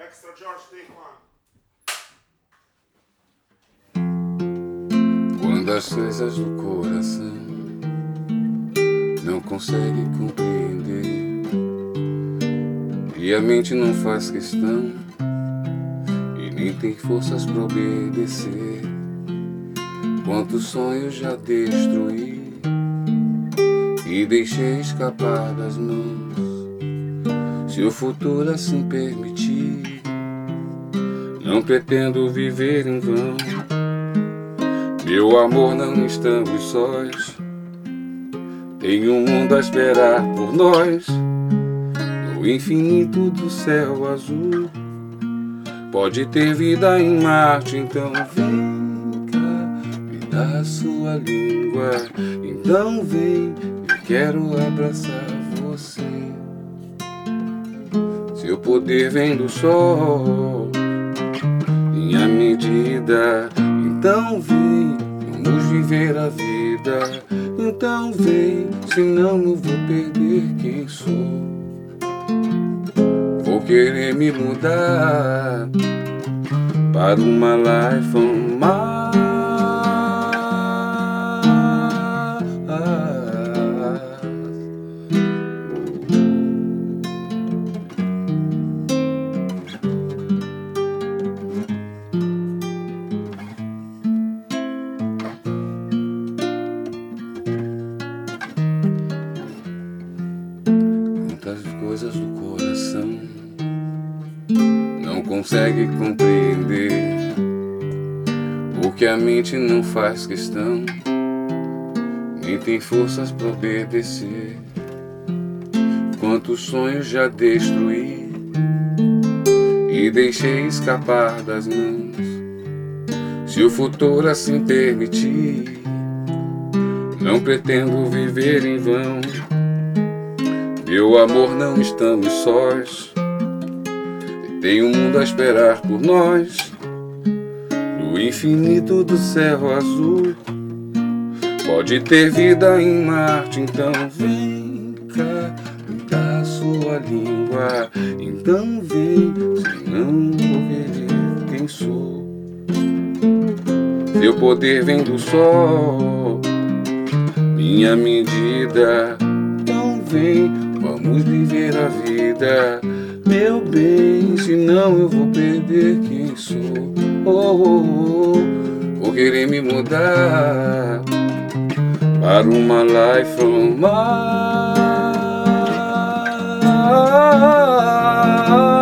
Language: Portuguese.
Extra George, take one. Quando as coisas do coração não consegue compreender e a mente não faz questão e nem tem forças pra obedecer, quantos sonhos já destruí e deixei escapar das mãos. Se o futuro assim permitir, não pretendo viver em vão. Meu amor, não estamos sós, tem um mundo a esperar por nós. No infinito do céu azul, pode ter vida em Marte. Então vem cá, me dá a sua língua. Então vem, eu quero abraçar você. Seu poder vem do sol, minha medida. Então vem, vamos viver a vida. Então vem, senão eu vou perder quem sou. Vou querer me mudar para uma life on Mars. Quantas coisas do coração não consegue compreender, porque a mente não faz questão, nem tem forças pra obedecer. Quantos sonhos já destruí e deixei escapar das mãos. Se o futuro assim permitir, não pretendo viver em vão. Meu amor, não estamos sós, tem um mundo a esperar por nós. No infinito do céu azul, pode ter vida em Marte. Então vem cá, me dá a sua língua. Então vem, senão vou querer quem sou. Seu poder vem do sol, minha medida. Então vem, vamos viver a vida, meu bem, senão eu vou perder quem sou. Oh, oh, oh. Vou querer me mudar para uma life on Mars.